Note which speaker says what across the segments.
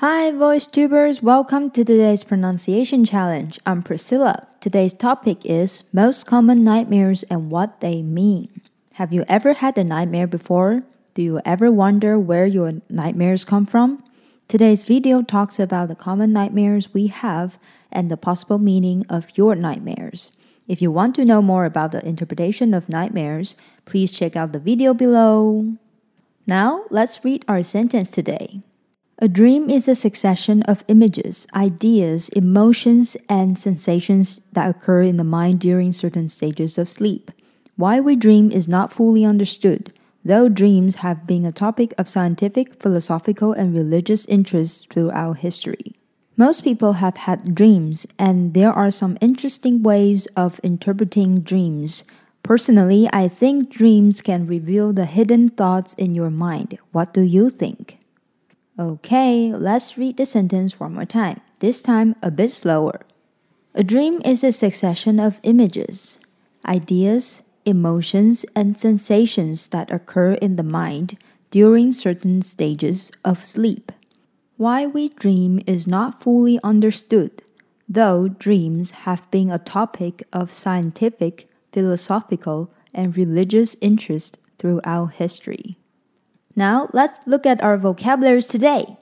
Speaker 1: Hi, voice tubers! Welcome to today's pronunciation challenge. I'm Priscilla. Today's topic is most common nightmares and what they mean. Have you ever had a nightmare before? Do you ever wonder where your nightmares come from? Today's video talks about the common nightmares we have and the possible meaning of your nightmares. If you want to know more about the interpretation of nightmares, please check out the video below. Now, let's read our sentence today. A dream is a succession of images, ideas, emotions, and sensations that occur in the mind during certain stages of sleep. Why we dream is not fully understood, though dreams have been a topic of scientific, philosophical, and religious interest throughout history. Most people have had dreams, and there are some interesting ways of interpreting dreams. Personally, I think dreams can reveal the hidden thoughts in your mind. What do you think? Okay, let's read the sentence one more time, this time a bit slower. A dream is a succession of images, ideas, emotions, and sensations that occur in the mind during certain stages of sleep. Why we dream is not fully understood, though dreams have been a topic of scientific, philosophical, and religious interest throughout history. Now, let's look at our vocabularies today.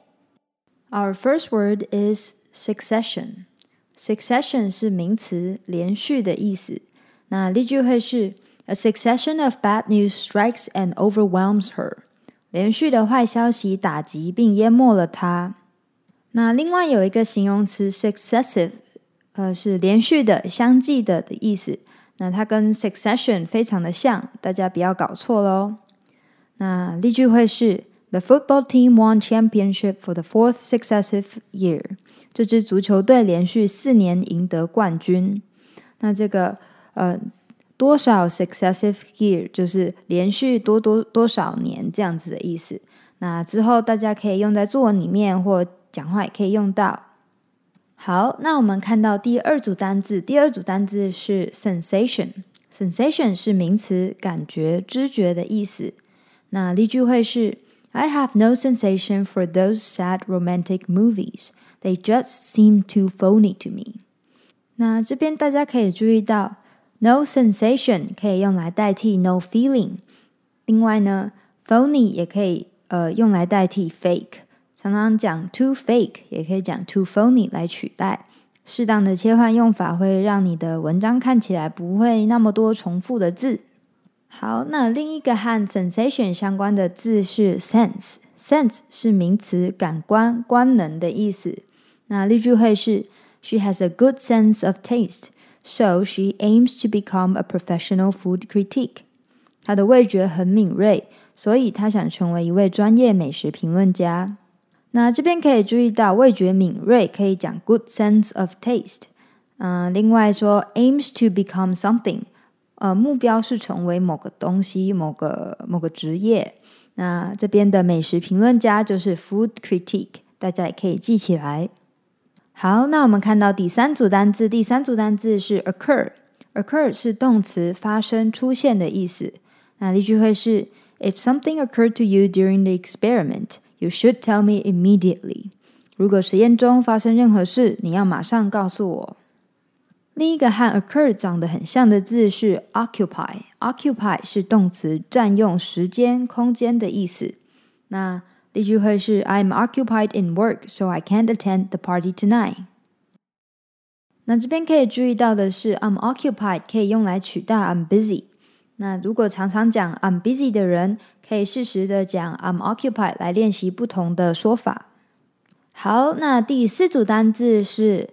Speaker 1: Our first word is succession. Succession 是名词，连续的意思。那例句会是 A succession of bad news strikes and overwhelms her. 连续的坏消息打击并淹没了她。那另外有一个形容词 successive，是连续的、相继的的意思。那它跟 succession 非常的像，大家不要搞错咯。那例句会是 The football team won championship for the fourth successive year. 这支足球队连续4年赢得冠军。那这个多少 successive year 就是连续多少年这样子的意思。那之后大家可以用在作文里面或讲话也可以用到。好，那我们看到第二组单字，第二组单字是 sensation。sensation 是名词，感觉、知觉的意思。那例句会是 I have no sensation for those sad romantic movies. They just seem too phony to me. 那这边大家可以注意到 no sensation 可以用来代替 no feeling. 另外呢 phony 也可以用来代替 fake. 常常讲 too fake 也可以讲 too phony 来取代。适当的切换用法会让你的文章看起来不会那么多重复的字。好，那另一个和 sensation 相关的字是 sense。sense 是名词，感官、官能的意思。那例句会是 She has a good sense of taste, so she aims to become a professional food critic. 她的味觉很敏锐，所以她想成为一位专业美食评论家。那这边可以注意到味觉敏锐可以讲 good sense of taste。另外说 aims to become something。目标是成为某个东西、某个职业。那这边的美食评论家就是 food critic， 大家也可以记起来。好，那我们看到第三组单字，第三组单字是 occur。occur 是动词，发生、出现的意思。那例句会是 If something occurred to you during the experiment, you should tell me immediately. 如果实验中发生任何事，你要马上告诉我。另一个和 occur 长得很像的字是 occupy。occupy 是动词，占用时间、空间的意思。那例句会是 I'm occupied in work, so I can't attend the party tonight. 那这边可以注意到的是 I'm occupied 可以用来取代 I'm busy。那如果常常讲 I'm busy 的人，可以适时的讲 I'm occupied 来练习不同的说法。好，那第四组单字是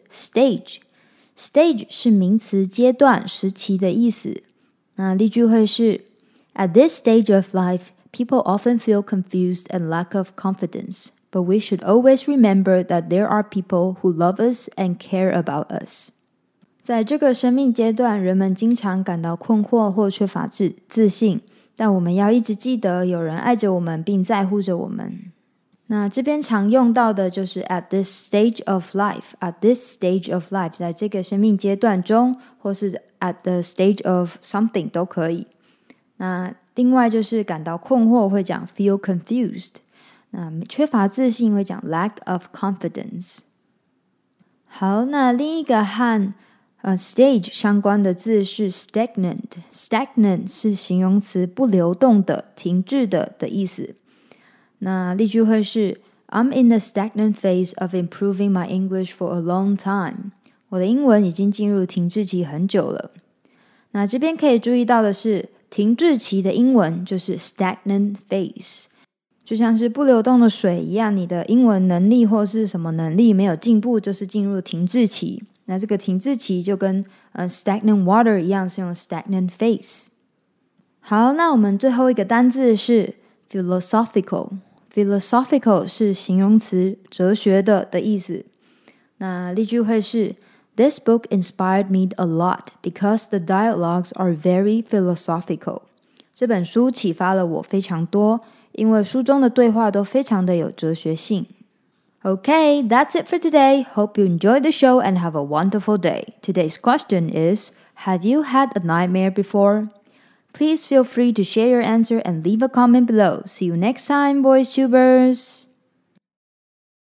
Speaker 1: stage。Stage 是名词，阶段、时期的意思。那例句会是 At this stage of life, people often feel confused and lack of confidence, but we should always remember that there are people who love us and care about us. 在这个生命阶段，人们经常感到困惑或缺乏自信，但我们要一直记得有人爱着我们并在乎着我们。那这边常用到的就是 at this stage of life. At this stage of life 在这个生命阶段中，或是 at the stage of something 都可以。那另外就是感到困惑会讲 feel confused。 那缺乏自信会讲 lack of confidence。好，那另一个和stage 相关的字是 stagnant。stagnant 是形容词，不流动的、停滞的意思。那例句会是 I'm in the stagnant phase of improving my English for a long time。我的英文已经进入停滞期很久了。那这边可以注意到的是，停滞期的英文就是 stagnant phase， 就像是不流动的水一样，你的英文能力或是什么能力没有进步，就是进入停滞期。那这个停滞期就跟stagnant water 一样，是用 stagnant phase。好，那我们最后一个单字是 philosophical。philosophical 是形容词，哲学的意思。那例句会是This book inspired me a lot because the dialogues are very philosophical. 这本书启发了我非常多，因为书中的对话都非常的有哲学性。Okay, that's it for today. Hope you enjoyed the show and have a wonderful day. Today's question is, have you had a nightmare before? Please feel free to share your answer and leave a comment below. See you next time, voice tubers!